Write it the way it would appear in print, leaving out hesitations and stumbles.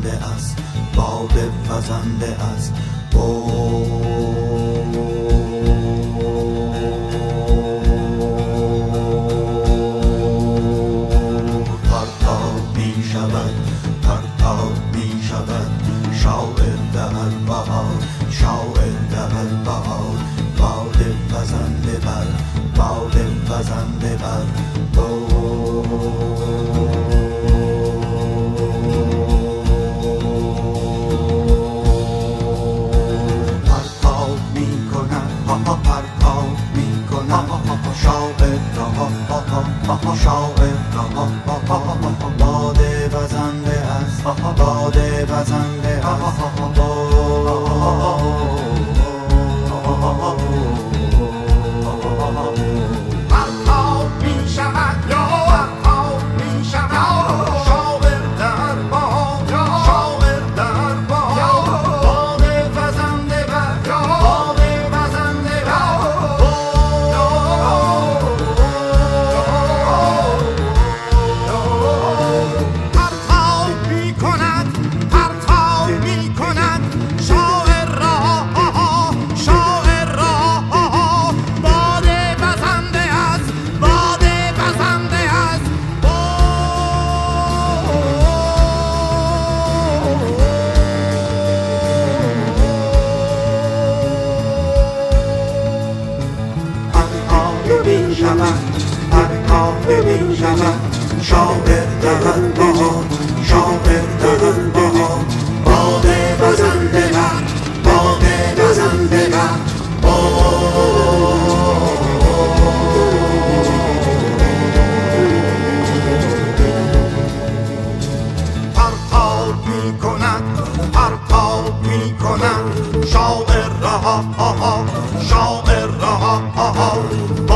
وزنده است، باد وزنده است. پرتاب می شود، پرتاب می شود، شاعر در بهار، شاعر در بهار. باد وزنده بر، باد وزنده بر. پرتاب می کند، پرتاب می کند، شاعر را، شاعر را. باد وزنده است، باد وزنده است. می شود، پرتاب می شود، شاعر در بهار، شاعر در بهار. باد وزنده بر، باد وزنده بر. پرتاب می کند، پرتاب می کند، شاعر را، شاعر را.